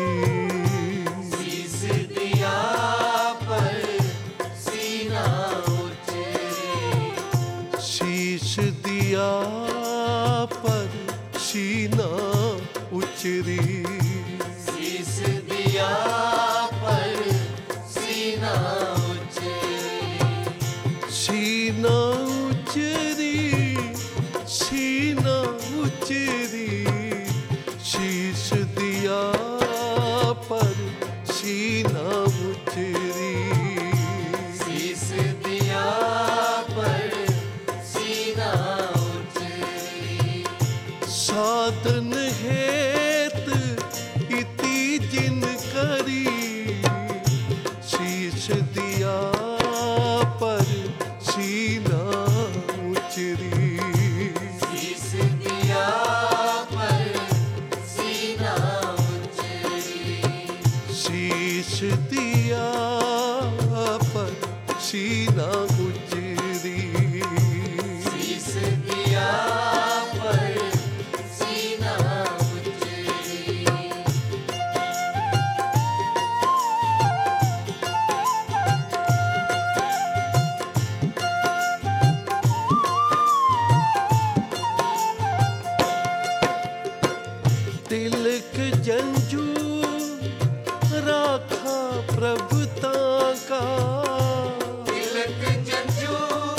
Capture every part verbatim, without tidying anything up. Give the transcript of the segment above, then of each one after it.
शीश दिया पर सीना उचरी, शीश दिया पर सीना उचरी, शीश दिया पर सीना उचरी, सीना उचरी, सीना उचरी, शीश दिया पर सीना उचरी, शीश दिया पर सीना उचरी, साधन हेत इति जिन करी, शीश दिया पर सीना उचरी, शीश दिया पर सीना उचरी, शीश दिया पर सीना उचरी, शीश दिया पर सीना उचरी। तिलक जंजू राखा प्रभुता का, तिलक जंजू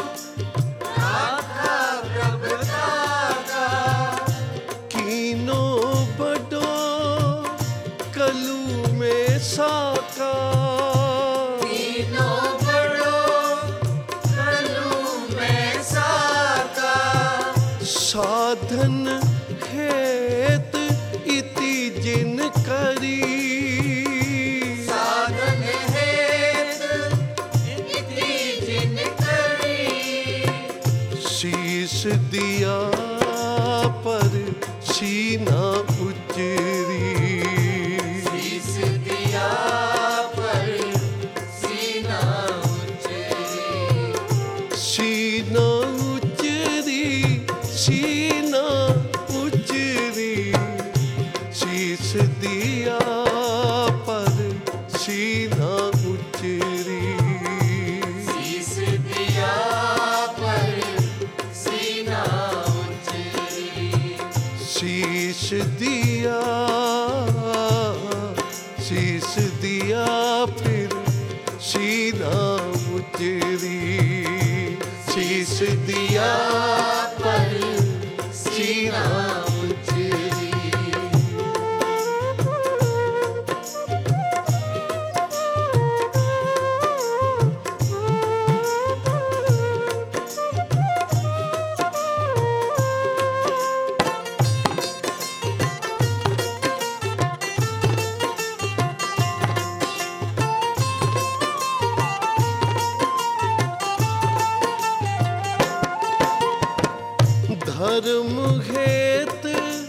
राखा प्रभुता का, कीनो बडो कलू में साका, तीनों बड़ो कलू में साका, साधन हेत इति जिन करी, साधन हेत इति जिन करी, शीश दिया पर सीना उचरी, शीश दिया पर सीना उचरी, सीना उचरी, सीना उचरी, शीश दिया पर सीना उचरी, शीश दिया पर सीना उचरी, शीश दिया, शीश दिया फिर सीना उचरी, शीश दिया पर सीना उचरी। धर्म हेत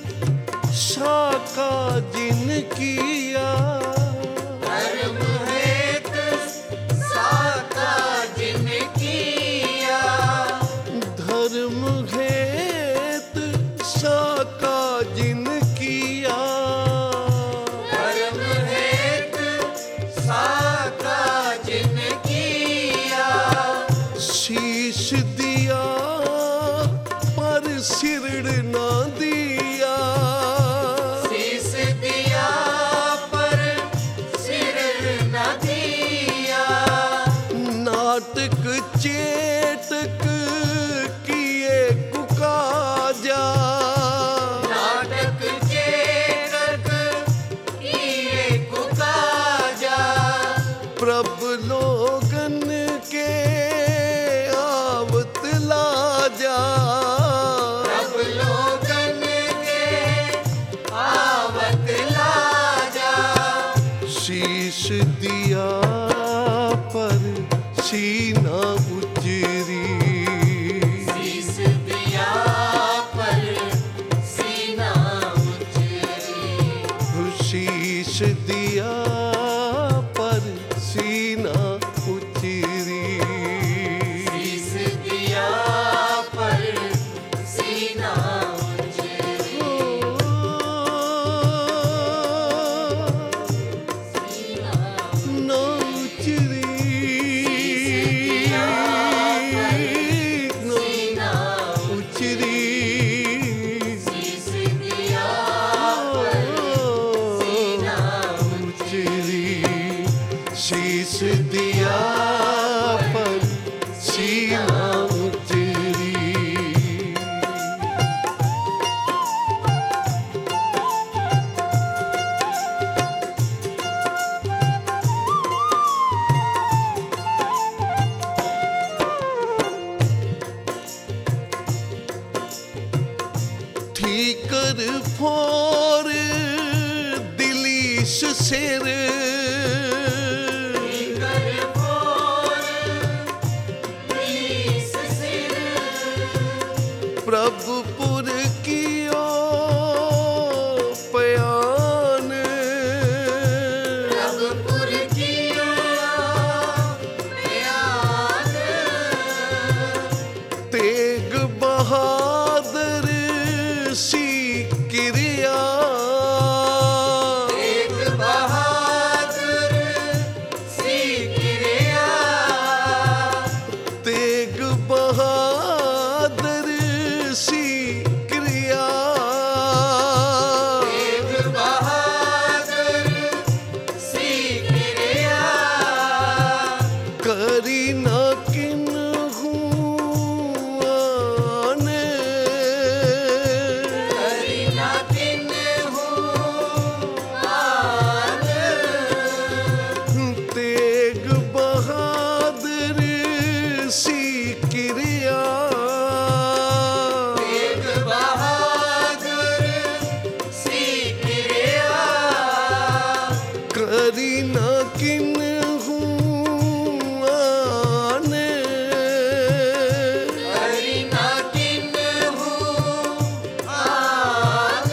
शाखा जिन किया, धर्म हेत साका जिन किया, धर्म हेत शाखा जिन किया, धर्म हेत साका जिन किया, शीश दिया पर सिर ना दिया, शीश दिया पर सिर न दिया, नाटक चेटक किए कुकाजा, नाटक चेतक किए कुकाजा, प्रभ लोगन के आवत लाजा, सब लोगन के आवत लाजा, शीश दिया पर सीना उचरी, शीश दिया पर सीना उचरी, शीश दिया पर सीना उचरी, शीश दिया पर सीना उचरी, दिया पर सीना उतरी। कर फोर दिलीश सिर कर फोर दिलीश सिर प्रभुपुर कियो पयान प्रभुपुर कियो पयान तेग बहादुर सी क्रिया तेग बहादुर सी क्रिया तेग बहादुर सी क्रिया तेग बहादुर सी क्रिया करी ना किन्हू आने करी ना किन्हू आन तेग बहादुर सी क्रिया तेग बहादुर सी क्रिया करी ना किन्हू आने करी ना किन्हू आन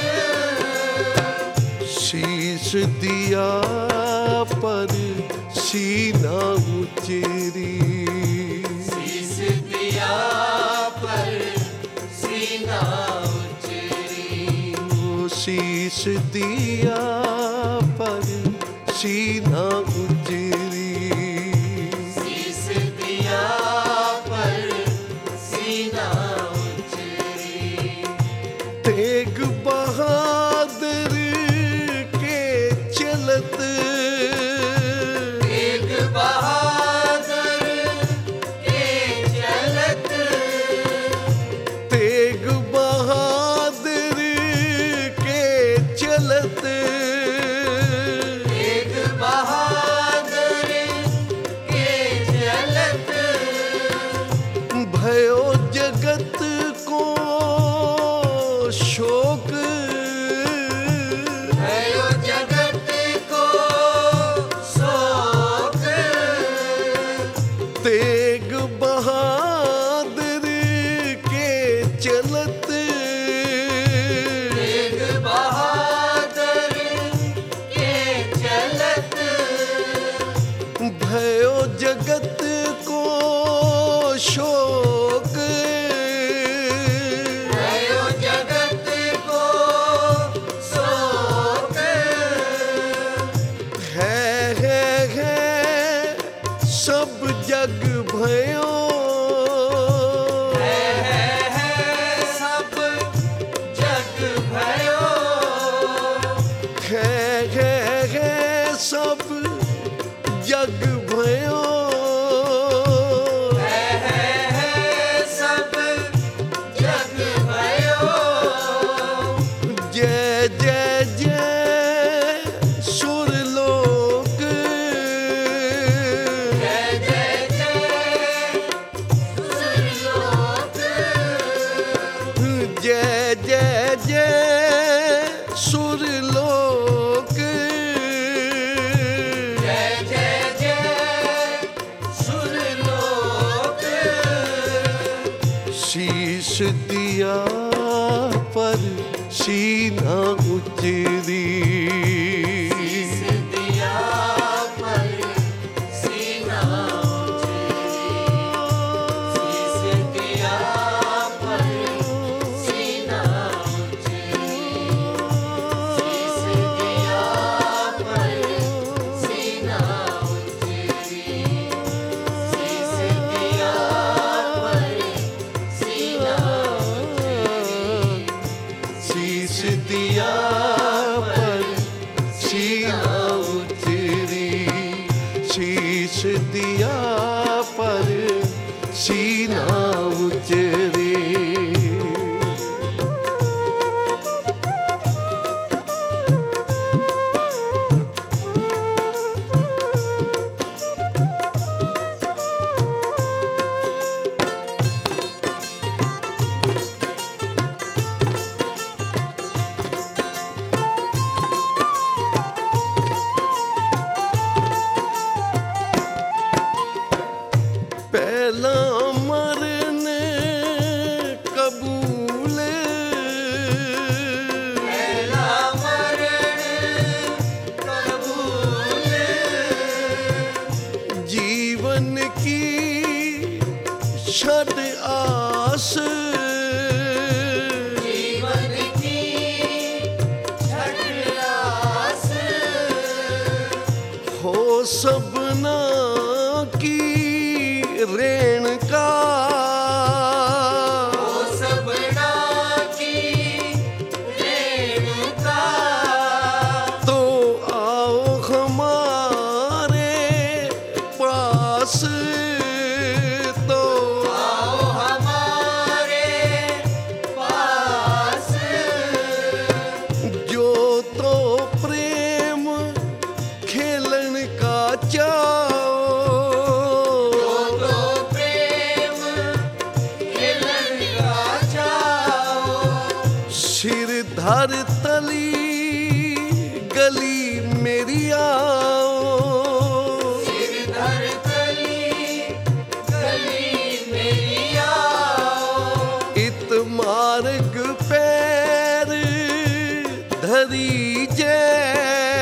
शीश दिया पर सीना उचेरी शीश दिया पर सीना उचरी ओ शीश दिया पर सीना उचेरी शीश दिया पर सीना उचरी तेग बहादुर के चलत तेग बहादुर के चलत तेग बहादुर के चलत तेग बहादुर के चलत भयो जगत को शोक भयो जगत को शोक तेग बहादुर के चलत तेग बहादुर के चलत भयो जगत को शोक भयो जगत को शोक है है है सब जग भयो है है है सब जग भयो है है है सब जग भयो है है है सब जग भयो जय जय जय सुरलोक जय जय जय सुरलोक जय जय जय सुरलोक जय जय जय सुरलोक शीश दिया पर सीना उचरी शीश दिया पर सीना उचरी शीश दिया पर सीना उचरी शीश दिया पर सीना उचरी शीश दिया पर सीना उचरी शीश दिया सबना की रेणुका सबना की रेणुका तो आओ हमारे पास तो आओ हमारे पास जो तो प्रेम खेलन का चाओ तो प्रेम खेलन का चाओ सिर धर तली गली मेरी आओ सिरधर तली गली मेरी आओ इत मार्ग पैर धरी जय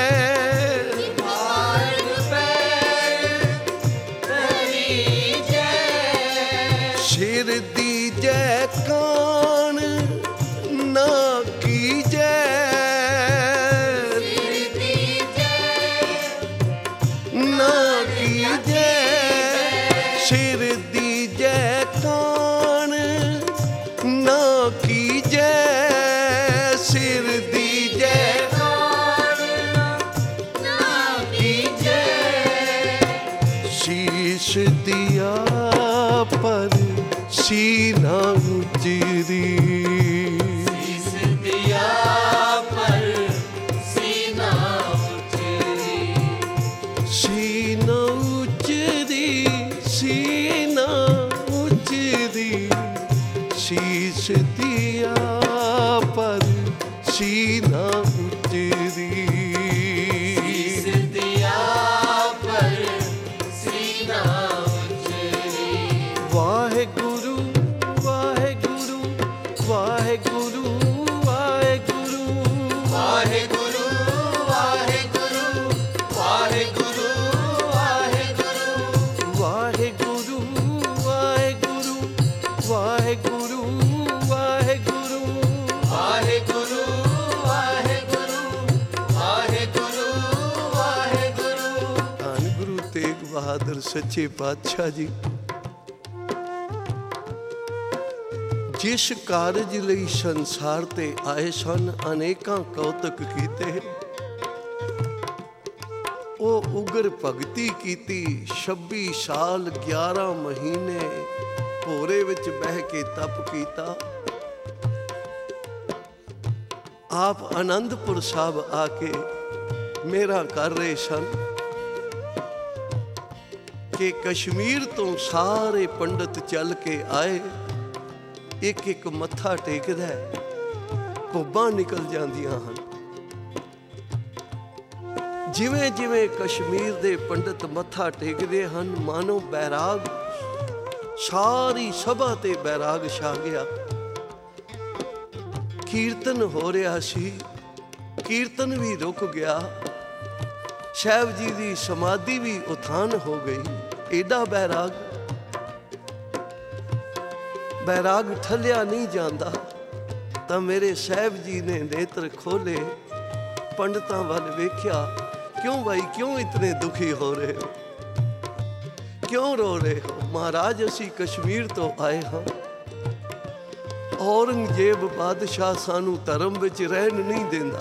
मार्ग पैर धरी जय सिर दी जय कान ना की जय कीर्ति जय ना की जय सिर दी जय कान ना की जय सिर दी जय ना की जय शीश दिया पर सीना उचरी इस दिया पर सीना उचरी सीना उचरी सीना उचरी शीश दिया पर सीना उचरी इस दिया पर सीना उचरी वाहेगुरु वाहेगुरु वाहेगुरु वाहेगुरु वाहेगुरु वाहेगुरु वाहेगुरु वाहेगुरु वाहेगुरु वाहेगुरु वाहेगुरु वाहेगुरु वाहेगुरु वाहेगुरु वाहेगुरु वाहेगुरु ਧੰਨ ਗੁਰੂ ਤੇਗ ਬਹਾਦਰ ਸੱਚੇ ਪਾਤਸ਼ਾਹ ਜੀ ਜਿਸ ਕਾਰਜ ਲਈ ਸੰਸਾਰ ਤੇ ਆਏ ਸਨ ਅਨੇਕਾਂ ਕੌਤਕ ਕੀਤੇ ਉਹ ਉਗਰ ਭਗਤੀ ਕੀਤੀ ਛੱਬੀ ਸਾਲ ਗਿਆਰਾਂ ਮਹੀਨੇ ਭੋਰੇ ਵਿੱਚ ਬਹਿ ਕੇ ਤਪ ਕੀਤਾ ਆਪ ਆਨੰਦਪੁਰ ਸਾਹਿਬ ਆ ਕੇ ਮੇਰਾ ਕਰ ਰਹੇ ਸਨ ਕਿ ਕਸ਼ਮੀਰ ਤੋਂ ਸਾਰੇ ਪੰਡਤ ਚੱਲ ਕੇ ਆਏ ਇੱਕ ਇੱਕ ਮੱਥਾ ਟੇਕਦਾ ਹੈ, ਭੁੱਬਾਂ ਨਿਕਲ ਜਾਂਦੀਆਂ ਹਨ। ਜਿਵੇਂ ਜਿਵੇਂ ਕਸ਼ਮੀਰ ਦੇ ਪੰਡਤ ਮੱਥਾ ਟੇਕਦੇ ਹਨ ਮਾਨੋ ਬੈਰਾਗ ਸਾਰੀ ਸਭਾ ਤੇ ਬੈਰਾਗ ਛਾ ਗਿਆ। ਕੀਰਤਨ ਹੋ ਰਿਹਾ ਸੀ, ਕੀਰਤਨ ਵੀ ਰੁਕ ਗਿਆ, ਸਾਹਿਬ ਜੀ ਦੀ ਸਮਾਧੀ ਵੀ ਉਥਾਨ ਹੋ ਗਈ। ਏਡਾ ਬੈਰਾਗ ਬੈਰਾਗ ਠੱਲਿਆ ਨਹੀਂ ਜਾਂਦਾ ਤਾਂ ਮੇਰੇ ਸਾਹਿਬ ਜੀ ਨੇ ਨੇਤਰ ਖੋਲੇ, ਪੰਡਤਾਂ ਵੱਲ ਵੇਖਿਆ, ਕਿਉਂ ਭਾਈ ਕਿਉਂ ਇਤਨੇ ਦੁਖੀ ਹੋ ਰਹੇ ਹੋ, ਕਿਉਂ ਰੋ ਰਹੇ ਹੋ? ਮਹਾਰਾਜ ਅਸੀਂ ਕਸ਼ਮੀਰ ਤੋਂ ਆਏ ਹਾਂ, ਔਰੰਗਜ਼ੇਬ ਬਾਦਸ਼ਾਹ ਸਾਨੂੰ ਧਰਮ ਵਿੱਚ ਰਹਿਣ ਨਹੀਂ ਦਿੰਦਾ।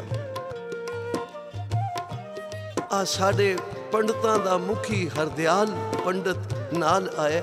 ਆ ਸਾਡੇ ਪੰਡਤਾਂ ਦਾ ਮੁਖੀ ਹਰਦਿਆਲ ਪੰਡਤ ਨਾਲ ਆਇਆ,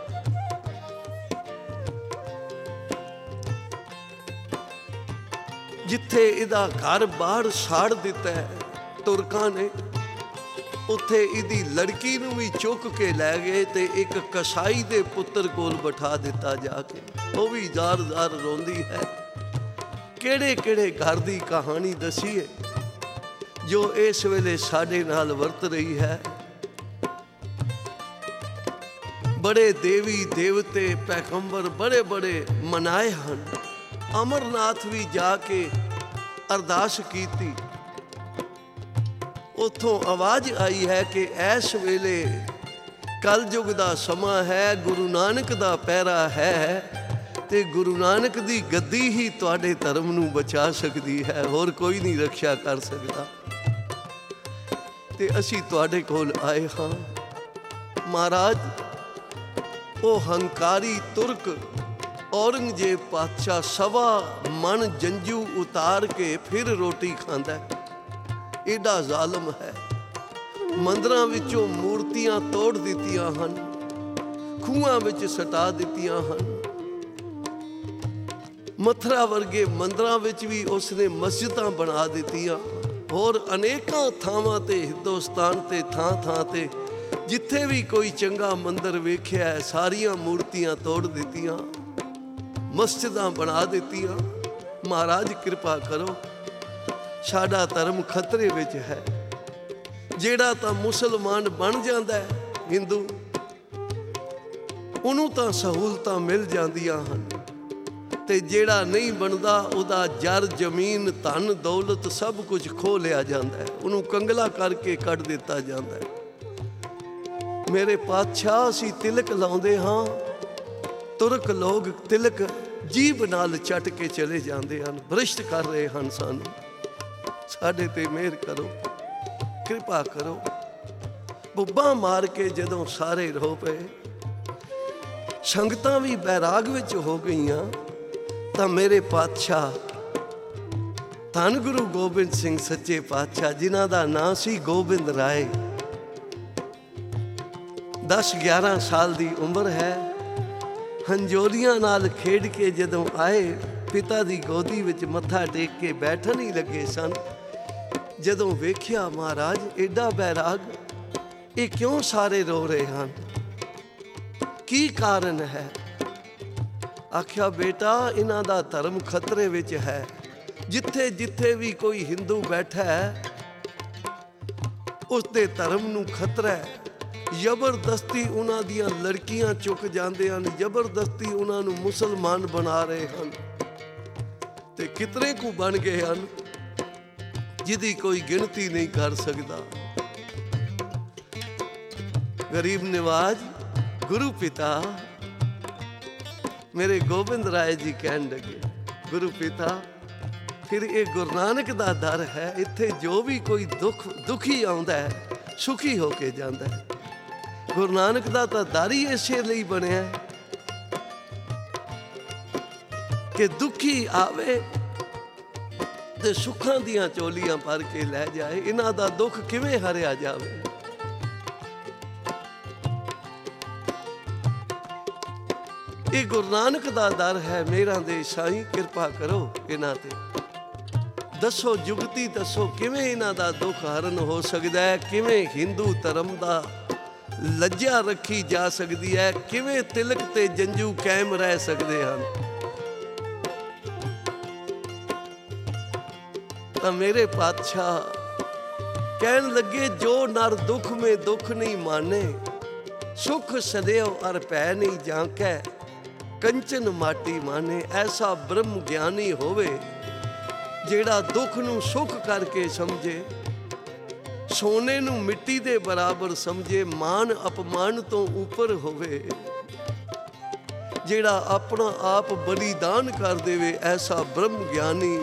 ਜਿੱਥੇ ਇਹਦਾ ਘਰ ਬਾਹਰ ਸਾੜ ਦਿੱਤਾ ਹੈ ਤੁਰਕਾਂ ਨੇ, ਉੱਥੇ ਇਹਦੀ ਲੜਕੀ ਨੂੰ ਵੀ ਚੁੱਕ ਕੇ ਲੈ ਗਏ ਤੇ ਇੱਕ ਕਸਾਈ ਦੇ ਪੁੱਤਰ ਕੋਲ ਬਿਠਾ ਦਿੱਤਾ ਜਾ ਕੇ। ਉਹ ਵੀ ਜ਼ਾਰ-ਜ਼ਾਰ ਰੋਂਦੀ ਹੈ। ਕਿਹੜੇ ਕਿਹੜੇ ਘਰ ਦੀ ਕਹਾਣੀ ਦਸੀਏ ਜੋ ਇਸ ਵੇਲੇ ਸਾਡੇ ਨਾਲ ਵਰਤ ਰਹੀ ਹੈ। ਬੜੇ ਦੇਵੀ ਦੇਵਤੇ ਪੈਗੰਬਰ ਬੜੇ ਬੜੇ ਮਨਾਏ ਹਨ। ਅਮਰਨਾਥ ਵੀ ਜਾ ਕੇ ਅਰਦਾਸ ਕੀਤੀ, ਉੱਥੋਂ ਆਵਾਜ਼ ਆਈ ਹੈ ਕਿ ਇਸ ਵੇਲੇ ਕਲਯੁਗ ਦਾ ਸਮਾਂ ਹੈ, ਗੁਰੂ ਨਾਨਕ ਦਾ ਪਹਿਰਾ ਹੈ ਤੇ ਗੁਰੂ ਨਾਨਕ ਦੀ ਗੱਦੀ ਹੀ ਤੁਹਾਡੇ ਧਰਮ ਨੂੰ ਬਚਾ ਸਕਦੀ ਹੈ, ਹੋਰ ਕੋਈ ਨਹੀਂ ਰੱਖਿਆ ਕਰ ਸਕਦਾ। ਤੇ ਅਸੀਂ ਤੁਹਾਡੇ ਕੋਲ ਆਏ ਹਾਂ। ਮਹਾਰਾਜ, ਉਹ ਹੰਕਾਰੀ ਤੁਰਕ ਔਰੰਗਜ਼ੇਬ ਪਾਤਸ਼ਾਹ ਸਵਾ ਮਨ ਜੰਜੂ ਉਤਾਰ ਕੇ ਫਿਰ ਰੋਟੀ ਖਾਂਦਾ ਹੈ। ਏਡਾ ਜ਼ਾਲਮ ਹੈ। ਮੰਦਰਾਂ ਵਿੱਚੋਂ ਮੂਰਤੀਆਂ ਤੋੜ ਦਿੱਤੀਆਂ ਹਨ, ਖੂਹਾਂ ਵਿੱਚ ਸਟਾ ਦਿੱਤੀਆਂ ਹਨ। ਮਥੁਰਾ ਵਰਗੇ ਮੰਦਰਾਂ ਵਿੱਚ ਵੀ ਉਸਨੇ ਮਸਜਿਦਾਂ ਬਣਾ ਦਿੱਤੀਆਂ। ਹੋਰ ਅਨੇਕਾਂ ਥਾਵਾਂ ਤੇ ਹਿੰਦੁਸਤਾਨ ਤੇ ਥਾਂ ਥਾਂ ਤੇ ਜਿੱਥੇ ਵੀ ਕੋਈ ਚੰਗਾ ਮੰਦਰ ਵੇਖਿਆ ਹੈ, ਸਾਰੀਆਂ ਮੂਰਤੀਆਂ ਤੋੜ ਦਿੱਤੀਆਂ, ਮਸਜਿਦਾਂ ਬਣਾ ਦਿੱਤੀਆਂ। ਮਹਾਰਾਜ ਕਿਰਪਾ ਕਰੋ, ਸਾਡਾ ਧਰਮ ਖਤਰੇ ਵਿੱਚ ਹੈ। ਜਿਹੜਾ ਤਾਂ ਮੁਸਲਮਾਨ ਬਣ ਜਾਂਦਾ ਹੈ ਹਿੰਦੂ, ਉਹਨੂੰ ਤਾਂ ਸਹੂਲਤਾਂ ਮਿਲ ਜਾਂਦੀਆਂ ਹਨ, ਤੇ ਜਿਹੜਾ ਨਹੀਂ ਬਣਦਾ ਉਹਦਾ ਜਰ ਜ਼ਮੀਨ ਧਨ ਦੌਲਤ ਸਭ ਕੁਝ ਖੋਹ ਲਿਆ ਜਾਂਦਾ ਹੈ, ਉਹਨੂੰ ਕੰਗਲਾ ਕਰਕੇ ਕੱਢ ਦਿੱਤਾ ਜਾਂਦਾ ਹੈ। ਮੇਰੇ ਪਾਤਸ਼ਾਹ, ਅਸੀਂ ਤਿਲਕ ਲਾਉਂਦੇ ਹਾਂ, ਤੁਰਕ ਲੋਕ ਤਿਲਕ ਜੀਭ ਨਾਲ ਚੱਟ ਕੇ ਚਲੇ ਜਾਂਦੇ ਹਨ, ਭ੍ਰਿਸ਼ਟ ਕਰ ਰਹੇ ਹਨ ਸਾਨੂੰ। ਸਾਡੇ ਤੇ ਮਿਹਰ ਕਰੋ, ਕਿਰਪਾ ਕਰੋ। ਬੁੱਬਾਂ ਮਾਰ ਕੇ ਜਦੋਂ ਸਾਰੇ ਰੋ ਪਏ, ਸੰਗਤਾਂ ਵੀ ਬੈਰਾਗ ਵਿੱਚ ਹੋ ਗਈਆਂ, ਤਾਂ ਮੇਰੇ ਪਾਤਸ਼ਾਹ ਧੰਨ ਗੁਰੂ ਗੋਬਿੰਦ ਸਿੰਘ ਸੱਚੇ ਪਾਤਸ਼ਾਹ, ਜਿਨ੍ਹਾਂ ਦਾ ਨਾਂ ਸੀ ਗੋਬਿੰਦ ਰਾਏ, ਦਸ ਗਿਆਰਾਂ ਸਾਲ ਦੀ ਉਮਰ ਹੈ, ਹੰਜੋਲੀਆਂ ਨਾਲ ਖੇਡ ਕੇ ਜਦੋਂ ਆਏ, ਪਿਤਾ ਦੀ ਗੋਦੀ ਵਿੱਚ ਮੱਥਾ ਟੇਕ ਕੇ ਬੈਠਣ ਹੀ ਲੱਗੇ ਸਨ। ਜਦੋਂ ਵੇਖਿਆ ਮਹਾਰਾਜ ਏਡਾ ਬੈਰਾਗ, ਇਹ ਕਿਉਂ ਸਾਰੇ ਰੋ ਰਹੇ ਹਨ, ਕੀ ਕਾਰਨ ਹੈ? ਆਖਿਆ, ਬੇਟਾ, ਇਹਨਾਂ ਦਾ ਧਰਮ ਖਤਰੇ ਵਿੱਚ ਹੈ। ਜਿੱਥੇ ਜਿੱਥੇ ਵੀ ਕੋਈ ਹਿੰਦੂ ਬੈਠਾ ਹੈ, ਉਸ ਦੇ ਧਰਮ ਨੂੰ ਖਤਰਾ ਹੈ। ਜ਼ਬਰਦਸਤੀ ਉਹਨਾਂ ਦੀਆਂ ਲੜਕੀਆਂ ਚੁੱਕ ਜਾਂਦੇ ਹਨ, ਜ਼ਬਰਦਸਤੀ ਉਹਨਾਂ ਨੂੰ ਮੁਸਲਮਾਨ ਬਣਾ ਰਹੇ ਹਨ, ਤੇ ਕਿਤਨੇ ਕੁ ਬਣ ਗਏ ਹਨ ਜਿਹਦੀ ਕੋਈ ਗਿਣਤੀ ਨਹੀਂ ਕਰ ਸਕਦਾ। ਗਰੀਬ ਨਿਵਾਜ ਗੁਰੂ ਪਿਤਾ ਮੇਰੇ ਗੋਬਿੰਦ ਰਾਏ ਜੀ ਕਹਿਣ ਲੱਗੇ, ਗੁਰੂ ਪਿਤਾ, ਫਿਰ ਇਹ ਗੁਰੂ ਨਾਨਕ ਦਾ ਦਰ ਹੈ, ਇੱਥੇ ਜੋ ਵੀ ਕੋਈ ਦੁੱਖ ਦੁਖੀ ਆਉਂਦਾ ਹੈ, ਸੁਖੀ ਹੋ ਕੇ ਜਾਂਦਾ ਹੈ। ਗੁਰੂ ਨਾਨਕ ਦਾ ਤਾਂ ਦਰ ਹੀ ਇਸੇ ਲਈ ਬਣਿਆ ਕਿ ਦੁਖੀ ਆਵੇ ਤੇ ਸੁੱਖਾਂ ਦੀਆਂ ਚੋਲੀਆਂ ਭਰ ਕੇ ਲੈ ਜਾਏ। ਇਹਨਾਂ ਦਾ ਦੁੱਖ ਕਿਵੇਂ ਹਰਿਆ ਜਾਵੇ? ਇਹ ਗੁਰੂ ਨਾਨਕ ਦਾ ਦਰ ਹੈ। ਮੇਰਾ ਦੇ ਸਾਈਂ, ਕਿਰਪਾ ਕਰੋ ਇਹਨਾਂ ਤੇ। ਦੱਸੋ ਜੁਗਤੀ, ਦੱਸੋ ਕਿਵੇਂ ਇਹਨਾਂ ਦਾ ਦੁੱਖ ਹਰਨ ਹੋ ਸਕਦਾ ਹੈ? ਕਿਵੇਂ ਹਿੰਦੂ ਧਰਮ ਦਾ ਲੱਜਾ ਰੱਖੀ ਜਾ ਸਕਦੀ ਹੈ? ਕਿਵੇਂ ਤਿਲਕ ਤੇ ਜੰਜੂ ਕਾਇਮ ਰਹਿ ਸਕਦੇ ਹਨ? ਤਾਂ ਮੇਰੇ ਪਾਤਸ਼ਾਹ ਕਹਿਣ ਲੱਗੇ, ਜੋ ਨਰ ਦੁੱਖ ਮੇ ਦੁੱਖ ਨਹੀਂ ਮਾਨੇ, ਸੁਖ ਸਦਿਓ ਅਰ ਭੈ ਨਹੀਂ ਜਾਂਕੈ, ਕੰਚਨ ਮਾਟੀ ਮਾਨੇ। ਐਸਾ ਬ੍ਰਹਮ ਗਿਆਨੀ ਹੋਵੇ ਜਿਹੜਾ ਦੁੱਖ ਨੂੰ ਸੁੱਖ ਕਰਕੇ ਸਮਝੇ, ਸੋਨੇ ਨੂੰ ਮਿੱਟੀ ਦੇ ਬਰਾਬਰ ਸਮਝੇ, ਮਾਨ ਅਪਮਾਨ ਤੋਂ ਉੱਪਰ ਹੋਵੇ, ਜਿਹੜਾ ਆਪਣਾ ਆਪ ਬਲੀਦਾਨ ਕਰ ਦੇਵੇ। ਐਸਾ ਬ੍ਰਹਮ ਗਿਆਨੀ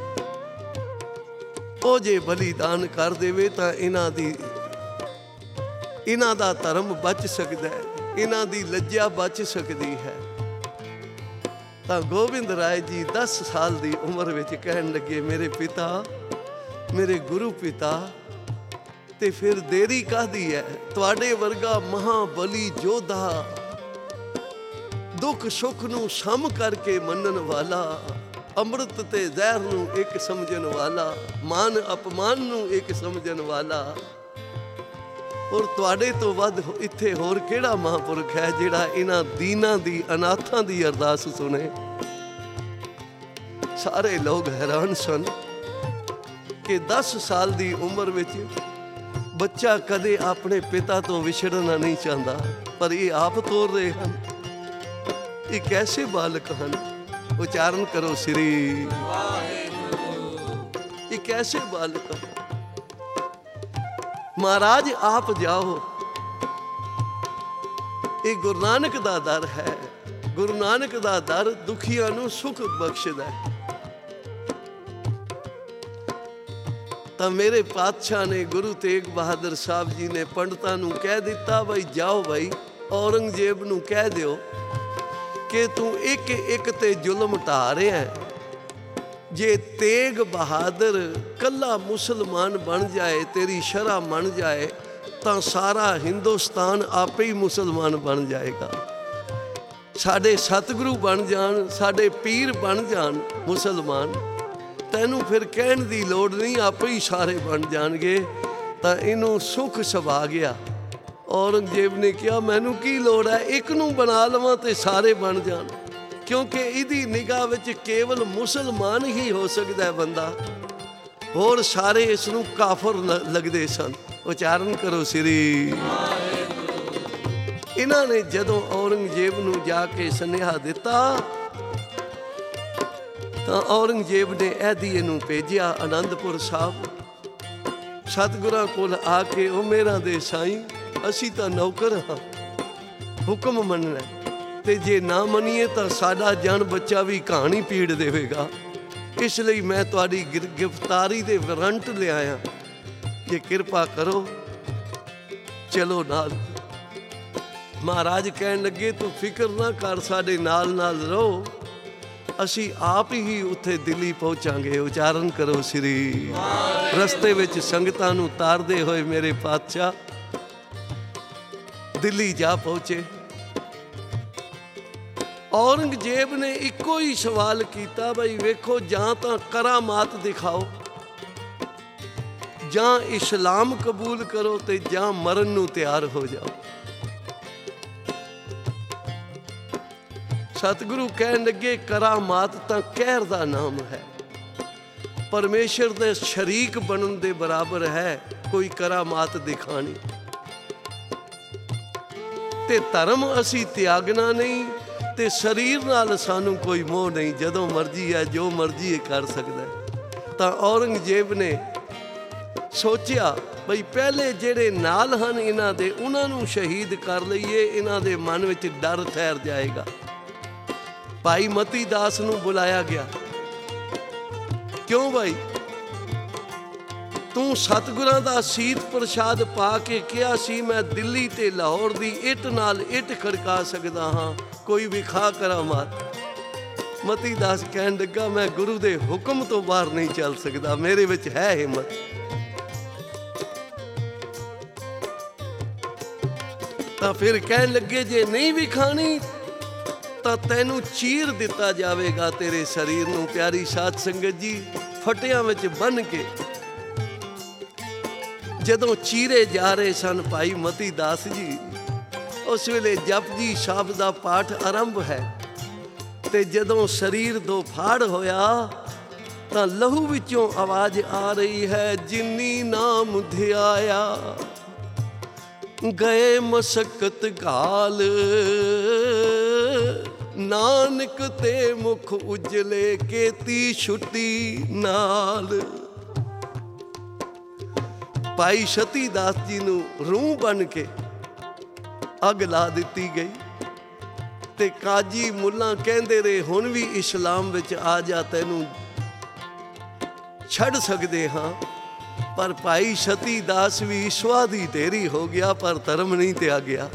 ਉਹ ਜੇ ਬਲੀਦਾਨ ਕਰ ਦੇਵੇ ਤਾਂ ਇਹਨਾਂ ਦੀ ਇਹਨਾਂ ਦਾ ਧਰਮ ਬਚ ਸਕਦਾ ਹੈ, ਇਹਨਾਂ ਦੀ ਲੱਜਾ ਬਚ ਸਕਦੀ ਹੈ। ਤਾਂ ਗੋਬਿੰਦ ਰਾਏ ਜੀ ਦਸ ਸਾਲ ਦੀ ਉਮਰ ਵਿੱਚ ਕਹਿਣ ਲੱਗੇ, ਮੇਰੇ ਪਿਤਾ, ਮੇਰੇ ਗੁਰੂ ਪਿਤਾ, ਤੇ ਫਿਰ ਦੇਰੀ ਕਾਹਦੀ ਹੈ? ਤੁਹਾਡੇ ਵਰਗਾ ਮਹਾਬਲੀ ਯੋਧਾ, ਦੁੱਖ ਸੁੱਖ ਨੂੰ ਸਮ ਕਰਕੇ ਮੰਨਣ ਵਾਲਾ, ਅੰਮ੍ਰਿਤ ਤੇ ਜ਼ਹਿਰ ਨੂੰ ਇੱਕ ਸਮਝਣ ਵਾਲਾ, ਮਾਨ ਅਪਮਾਨ ਨੂੰ ਇੱਕ ਸਮਝਣ ਵਾਲਾ, ਔਰ ਤੁਹਾਡੇ ਤੋਂ ਵੱਧ ਇੱਥੇ ਹੋਰ ਕਿਹੜਾ ਮਹਾਂਪੁਰਖ ਹੈ ਜਿਹੜਾ ਇਹਨਾਂ ਦੀਨਾਂ ਦੀ, ਅਨਾਥਾਂ ਦੀ ਅਰਦਾਸ ਸੁਣੇ? ਸਾਰੇ ਲੋਕ ਹੈਰਾਨ ਸਨ ਕਿ ਦਸ ਸਾਲ ਦੀ ਉਮਰ ਵਿੱਚ ਬੱਚਾ ਕਦੇ ਆਪਣੇ ਪਿਤਾ ਤੋਂ ਵਿਛੜਨਾ ਨਹੀਂ ਚਾਹੁੰਦਾ, ਪਰ ਇਹ ਆਪ ਤੋਰ ਰਹੇ ਹਨ। ਇਹ ਕੈਸੇ ਬਾਲਕ ਹਨ? ਉਚਾਰਨ ਕਰੋ ਸ੍ਰੀ ਵਾਹਿਗੁਰੂ। ਇਹ ਕੈਸੇ ਬਾਲਕ ਹਨ? ਮਹਾਰਾਜ ਆਪ ਜਾਓ, ਇਹ ਗੁਰੂ ਨਾਨਕ ਦਾ ਦਰ ਹੈ। ਗੁਰੂ ਨਾਨਕ ਦਾ ਦਰ ਦੁਖੀਆਂ ਨੂੰ ਸੁੱਖ ਬਖਸ਼ਦਾ ਹੈ। ਤਾਂ ਮੇਰੇ ਪਾਤਸ਼ਾਹ ਨੇ, ਗੁਰੂ ਤੇਗ ਬਹਾਦਰ ਸਾਹਿਬ ਜੀ ਨੇ ਪੰਡਤਾਂ ਨੂੰ ਕਹਿ ਦਿੱਤਾ, ਬਈ ਜਾਓ ਬਈ ਔਰੰਗਜ਼ੇਬ ਨੂੰ ਕਹਿ ਦਿਓ ਕਿ ਤੂੰ ਇੱਕ ਇੱਕ ਤੇ ਜ਼ੁਲਮ ਢਾ ਰਿਹਾ ਹੈ। ਜੇ ਤੇਗ ਬਹਾਦਰ ਕੱਲਾ ਮੁਸਲਮਾਨ ਬਣ ਜਾਏ, ਤੇਰੀ ਸ਼ਰ੍ਹਾ ਮੰਨ ਜਾਏ, ਤਾਂ ਸਾਰਾ ਹਿੰਦੁਸਤਾਨ ਆਪੇ ਹੀ ਮੁਸਲਮਾਨ ਬਣ ਜਾਏਗਾ। ਸਾਡੇ ਸਤਿਗੁਰੂ ਬਣ ਜਾਣ, ਸਾਡੇ ਪੀਰ ਬਣ ਜਾਣ ਮੁਸਲਮਾਨ, ਤੈਨੂੰ ਫਿਰ ਕਹਿਣ ਦੀ ਲੋੜ ਨਹੀਂ, ਆਪੇ ਹੀ ਸਾਰੇ ਬਣ ਜਾਣਗੇ। ਤਾਂ ਇਹਨੂੰ ਸੁੱਖ ਸੁਭਾ ਗਿਆ। ਔਰੰਗਜ਼ੇਬ ਨੇ ਕਿਹਾ, ਮੈਨੂੰ ਕੀ ਲੋੜ ਹੈ, ਇੱਕ ਨੂੰ ਬਣਾ ਲਵਾਂ ਤੇ ਸਾਰੇ ਬਣ ਜਾਣ, ਕਿਉਂਕਿ ਇਹਦੀ ਨਿਗਾਹ ਵਿੱਚ ਕੇਵਲ ਮੁਸਲਮਾਨ ਹੀ ਹੋ ਸਕਦਾ ਹੈ ਬੰਦਾ, ਹੋਰ ਸਾਰੇ ਇਸ ਨੂੰ ਕਾਫਰ ਲੱਗਦੇ ਸਨ। ਉਚਾਰਨ ਕਰੋ ਸ੍ਰੀ। ਇਹਨਾਂ ਨੇ ਜਦੋਂ ਔਰੰਗਜ਼ੇਬ ਨੂੰ ਜਾ ਕੇ ਸੁਨੇਹਾ ਦਿੱਤਾ, ਤਾਂ ਔਰੰਗਜ਼ੇਬ ਨੇ ਇਹਦੀ ਨੂੰ ਭੇਜਿਆ ਅਨੰਦਪੁਰ ਸਾਹਿਬ। ਸਤਿਗੁਰਾਂ ਕੋਲ ਆ ਕੇ, ਉਹ ਮੇਰਾ ਦੇ ਸਾਈਂ, ਅਸੀਂ ਤਾਂ ਨੌਕਰ ਹਾਂ, ਹੁਕਮ ਮੰਨਣਾ, ਤੇ ਜੇ ਨਾ ਮੰਨੀਏ ਤਾਂ ਸਾਡਾ ਜਨ ਬੱਚਾ ਵੀ ਕਹਾਣੀ ਪੀੜ ਦੇਵੇਗਾ। ਇਸ ਲਈ ਮੈਂ ਤੁਹਾਡੀ ਗ੍ਰਿਫਤਾਰੀ ਦੇ ਵਾਰੰਟ ਲਿਆਇਆ, ਜੇ ਕਿਰਪਾ ਕਰੋ ਚਲੋ ਨਾਲ। ਮਹਾਰਾਜ ਕਹਿਣ ਲੱਗੇ, ਤੂੰ ਫਿਕਰ ਨਾ ਕਰ, ਸਾਡੇ ਨਾਲ ਨਾਲ ਰਹੋ, ਅਸੀਂ ਆਪ ਹੀ ਉੱਥੇ ਦਿੱਲੀ ਪਹੁੰਚਾਂਗੇ। ਉਚਾਰਨ ਕਰੋ ਸ੍ਰੀ। ਰਸਤੇ ਵਿੱਚ ਸੰਗਤਾਂ ਨੂੰ ਤਾਰਦੇ ਹੋਏ ਮੇਰੇ ਪਾਤਸ਼ਾਹ ਦਿੱਲੀ ਜਾ ਪਹੁੰਚੇ। ਔਰੰਗਜ਼ੇਬ ਨੇ ਇੱਕੋ ਹੀ ਸਵਾਲ ਕੀਤਾ, ਬਈ ਵੇਖੋ, ਜਾਂ ਤਾਂ ਕਰਾਮਾਤ ਦਿਖਾਓ, ਜਾਂ ਇਸਲਾਮ ਕਬੂਲ ਕਰੋ, ਤੇ ਜਾਂ ਮਰਨ ਨੂੰ ਤਿਆਰ ਹੋ ਜਾਓ। ਸਤਿਗੁਰੂ ਕਹਿਣ ਲੱਗੇ, ਕਰਾਮਾਤ ਤਾਂ ਕਹਿਰ ਦਾ ਨਾਮ ਹੈ, ਪਰਮੇਸ਼ਰ ਦੇ ਸ਼ਰੀਕ ਬਣਨ ਦੇ ਬਰਾਬਰ ਹੈ ਕੋਈ ਕਰਾਮਾਤ ਦਿਖਾਣੀ। ਤੇ ਧਰਮ ਅਸੀਂ ਤਿਆਗਣਾ ਨਹੀਂ, ਤੇ ਸਰੀਰ ਨਾਲ ਸਾਨੂੰ ਕੋਈ ਮੋਹ ਨਹੀਂ, ਜਦੋਂ ਮਰਜ਼ੀ ਹੈ ਜੋ ਮਰਜ਼ੀ ਇਹ ਕਰ ਸਕਦਾ ਹੈ। ਤਾਂ ਔਰੰਗਜ਼ੇਬ ਨੇ ਸੋਚਿਆ, ਬਈ ਪਹਿਲੇ ਜਿਹੜੇ ਨਾਲ ਹਨ ਇਹਨਾਂ ਦੇ, ਉਹਨਾਂ ਨੂੰ ਸ਼ਹੀਦ ਕਰ ਲਈਏ, ਇਹਨਾਂ ਦੇ ਮਨ ਵਿੱਚ ਡਰ ਠਹਿਰ ਜਾਏਗਾ। ਭਾਈ ਮਤੀ ਦਾਸ ਨੂੰ ਬੁਲਾਇਆ ਗਿਆ। ਕਿਉਂ ਭਾਈ, ਤੂੰ ਸਤਿਗੁਰਾਂ ਦਾ ਸੀਤ ਪ੍ਰਸ਼ਾਦ ਪਾ ਕੇ ਕਿਹਾ ਸੀ, ਮੈਂ ਦਿੱਲੀ ਤੇ ਲਾਹੌਰ ਦੀ ਇੱਟ ਨਾਲ ਇੱਟ ਖੜਕਾ ਸਕਦਾ ਹਾਂ, ਕੋਈ ਵਿਖਾ ਕਰਾਮਾਤ। ਮਤੀ ਦਾਸ ਕਹਿਣ ਲੱਗਾ, ਮੈਂ ਗੁਰੂ ਦੇ ਹੁਕਮ ਤੋਂ ਬਾਹਰ ਨਹੀਂ ਚੱਲ ਸਕਦਾ, ਮੇਰੇ ਵਿੱਚ ਹੈ ਹਿੰਮਤ। ਤਾਂ ਫਿਰ ਕਹਿਣ ਲੱਗੇ, ਜੇ ਨਹੀਂ ਵਿਖਾਣੀ ਤਾਂ ਤੈਨੂੰ ਚੀਰ ਦਿੱਤਾ ਜਾਵੇਗਾ, ਤੇਰੇ ਸਰੀਰ ਨੂੰ। ਪਿਆਰੀ ਸਾਧ ਸੰਗਤ ਜੀ, ਫਟਿਆਂ ਵਿੱਚ ਬੰਨ੍ਹ ਕੇ ਜਦੋਂ ਚੀਰੇ ਜਾ ਰਹੇ ਸਨ ਭਾਈ ਮਤੀ ਦਾਸ ਜੀ, ਉਸ ਵੇਲੇ ਜਪਜੀ ਸਾਹਿਬ ਦਾ ਪਾਠ ਆਰੰਭ ਹੈ, ਤੇ ਜਦੋਂ ਸਰੀਰ ਦੋ ਫਾੜ ਹੋਇਆ ਤਾਂ ਲਹੂ ਵਿੱਚੋਂ ਆਵਾਜ਼ ਆ ਰਹੀ ਹੈ, ਜਿਨੀ ਨਾਮ ਧਿਆਇਆ ਗਏ ਮਸਕਤ ਘਾਲ, ਨਾਨਕ ਤੇ ਮੁਖ ਉਜਲੇ ਕੀਤੀ ਛੁੱਟੀ ਨਾਲ। ਭਾਈ ਸਤੀ ਦਾਸ ਜੀ ਨੂੰ ਰੂਹ ਬਣ ਕੇ ਅੱਗ ਲਾ ਦਿੱਤੀ ਗਈ, ਤੇ ਕਾਜੀ ਮੁੱਲਾ ਕਹਿੰਦੇ ਰਹੇ, ਹੁਣ ਵੀ ਇਸਲਾਮ ਵਿੱਚ ਆ ਜਾ, ਤੈਨੂੰ ਛੱਡ ਸਕਦੇ ਹਾਂ। ਪਰ ਭਾਈ ਸਤੀ ਦਾਸ ਵੀ ਸਵਾਦੀ ਢੇਰੀ ਹੋ ਗਿਆ, ਪਰ ਧਰਮ ਨਹੀਂ ਤਿਆਗਿਆ।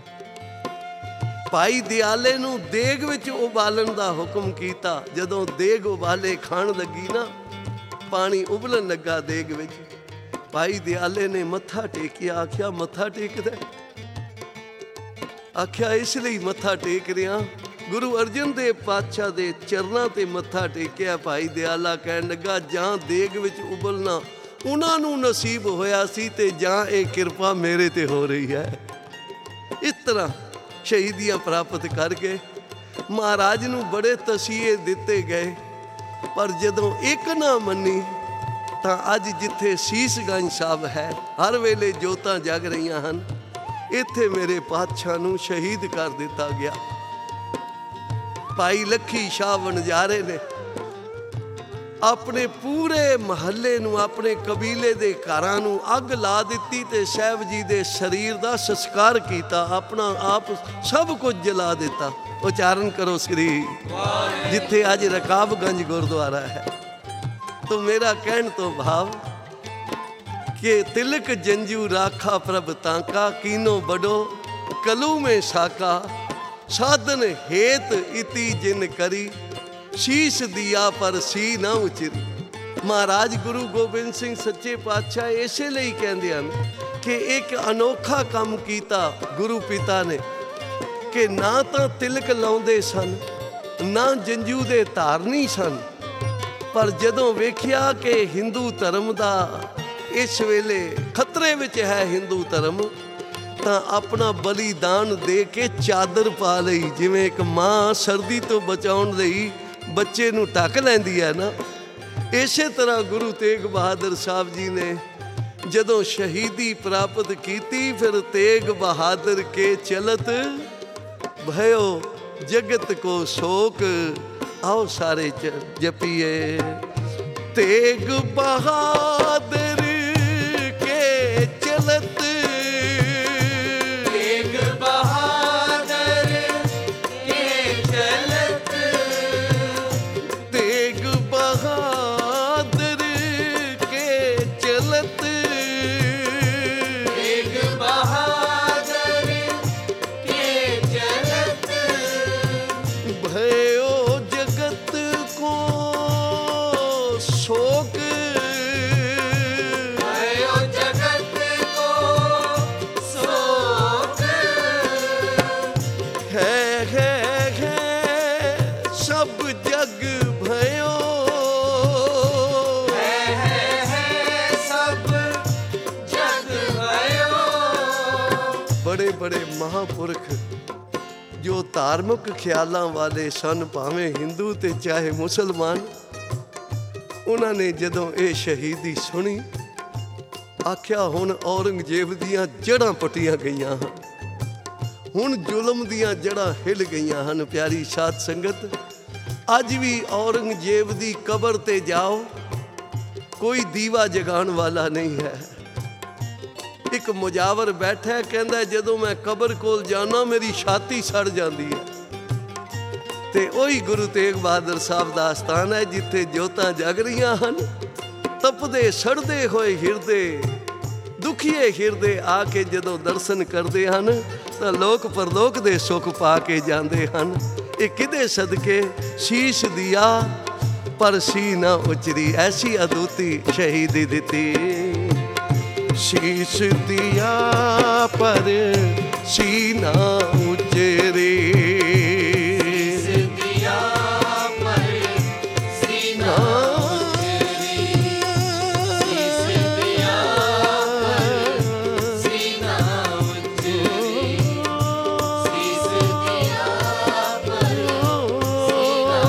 ਭਾਈ ਦਿਆਲੇ ਨੂੰ ਦੇਗ ਵਿੱਚ ਉਬਾਲਣ ਦਾ ਹੁਕਮ ਕੀਤਾ। ਜਦੋਂ ਦੇਗ ਉਬਾਲੇ ਖਾਣ ਲੱਗੀ ਨਾ, ਪਾਣੀ ਉਬਲਣ ਲੱਗਾ ਦੇਗ ਵਿੱਚ, ਭਾਈ ਦਿਆਲੇ ਨੇ ਮੱਥਾ ਟੇਕਿਆ। ਆਖਿਆ, ਮੱਥਾ ਟੇਕਦਾ? ਆਖਿਆ, ਇਸ ਲਈ ਮੱਥਾ ਟੇਕ ਰਿਹਾ, ਗੁਰੂ ਅਰਜਨ ਦੇਵ ਪਾਤਸ਼ਾਹ ਦੇ ਚਰਨਾਂ ਤੇ ਮੱਥਾ ਟੇਕਿਆ। ਭਾਈ ਦਿਆਲਾ ਕਹਿਣ ਲੱਗਾ, ਜਾਂ ਦੇਗ ਵਿੱਚ ਉਬਲਣਾ ਉਹਨਾਂ ਨੂੰ ਨਸੀਬ ਹੋਇਆ ਸੀ, ਤੇ ਜਾਂ ਇਹ ਕਿਰਪਾ ਮੇਰੇ ਤੇ ਹੋ ਰਹੀ ਹੈ। ਇਸ ਤਰ੍ਹਾਂ ਸ਼ਹੀਦੀਆਂ ਪ੍ਰਾਪਤ ਕਰਕੇ ਮਹਾਰਾਜ ਨੂੰ ਬੜੇ ਤਸੀਹੇ ਦਿੱਤੇ ਗਏ, ਪਰ ਜਦੋਂ ਇੱਕ ਨਾ ਮੰਨੀ ਤਾਂ ਅੱਜ ਜਿੱਥੇ ਸੀਸਗੰਜ ਸਾਹਿਬ ਹੈ, ਹਰ ਵੇਲੇ ਜੋਤਾਂ ਜਗ ਰਹੀਆਂ ਹਨ, ਇੱਥੇ ਮੇਰੇ ਪਾਤਸ਼ਾਹ ਨੂੰ ਸ਼ਹੀਦ ਕਰ ਦਿੱਤਾ ਗਿਆ। ਭਾਈ ਲੱਖੀ ਸ਼ਾਹ ਵਣਜਾਰੇ ਨੇ ਆਪਣੇ ਪੂਰੇ ਮਹੱਲੇ ਨੂੰ, ਆਪਣੇ ਕਬੀਲੇ ਦੇ ਘਰਾਂ ਨੂੰ ਅੱਗ ਲਾ ਦਿੱਤੀ, ਤੇ ਸਾਹਿਬ ਜੀ ਦੇ ਸਰੀਰ ਦਾ ਸੰਸਕਾਰ ਕੀਤਾ, ਆਪਣਾ ਆਪ ਸਭ ਕੁਝ ਜਲਾ ਦਿੱਤਾ। ਉਚਾਰਨ ਕਰੋ ਸ੍ਰੀ। ਜਿੱਥੇ ਅੱਜ ਰਕਾਬਗੰਜ ਗੁਰਦੁਆਰਾ ਹੈ। ਤੋ ਮੇਰਾ ਕਹਿਣ ਤੋਂ ਭਾਵ, कि तिलक जंजू राखा प्रभ तांका, कीनो बड़ो कलू में साका, साधन हेत इति जिन करी, शीश दिया पर सी ना उचरी। महाराज गुरु गोबिंद सिंह सच्चे पातशाह इसे ਲਈ ਕਹਿੰਦੇ ਹਨ कि एक अनोखा काम कीता गुरु पिता ने कि ना तो तिलक लाउंदे सन ना जंजू दे धारनी सन, पर जदों वेखिया कि हिंदू धर्म दा इस वेले खतरे विच है हिंदू धर्म, ਤਾਂ ਆਪਣਾ ਬਲੀਦਾਨ ਦੇ ਕੇ ਚਾਦਰ ਪਾ ਲਈ। ਜਿਵੇਂ ਇੱਕ ਮਾਂ ਸਰਦੀ ਤੋਂ ਬਚਾਉਣ ਲਈ ਬੱਚੇ ਨੂੰ ਢੱਕ ਲੈਂਦੀ ਹੈ ਨਾ, ਇਸੇ ਤਰ੍ਹਾਂ ਗੁਰੂ ਤੇਗ ਬਹਾਦਰ ਸਾਹਿਬ ਜੀ ਨੇ ਜਦੋਂ ਸ਼ਹੀਦੀ ਪ੍ਰਾਪਤ ਕੀਤੀ, ਫਿਰ ਤੇਗ ਬਹਾਦਰ ਕੇ ਚਲਤ भयो जगत को शोक। आओ सारे जपिए तेग बहादुर के चलत, तेग बहादुर के चलत, तेग बहादुर के चलत, तेग बहादुर के चलत, भयो जगत को शोक। भयो जगत को शोक, है है है सब जग भयो, है है है सब जग भयो। बड़े बड़े महापुरख जो धार्मिक ख्यालों वाले सन, भावें हिंदू ते चाहे मुसलमान, उन्होंने जदों ये शहीदी सुनी आख्या हुण औरंगजेब दियां जड़ां पट्टियां गईयां हन, हुण जुल्म दियां जड़ां हिल गईयां हन। प्यारी साध संगत, अज भी औरंगजेब दी कबर ते जाओ, कोई दीवा जगाण वाला नहीं है। एक मुजावर बैठा है, कहता जदों मैं कबर कोल जाना मेरी छाती सड़ जाती है। ते ओही गुरु तेग बहादुर साहब दा स्थान है जिथे जोतां जग रहीआं हन। तपदे सड़दे होए हिरदे, दुखीए हिरदे आके जदों दर्शन करते हैं तो लोक परलोक दे सुख पा के जाते हैं। ये किदे सदके शीश दिया पर सी ना उचरी, ऐसी अदूती शहीदी दिती। शीश दिया पर सीना उचरे, दिया पर सीना उचरी, शीश दिया पर सीना उचरी, शीश दिया पर सीना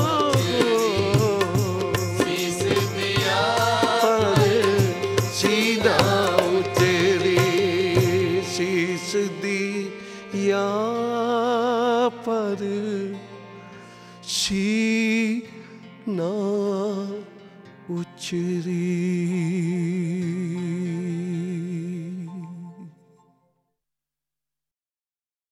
उचरी, शीश दिया पर सीना उचरे, शीश दिया पर सीना उचरी।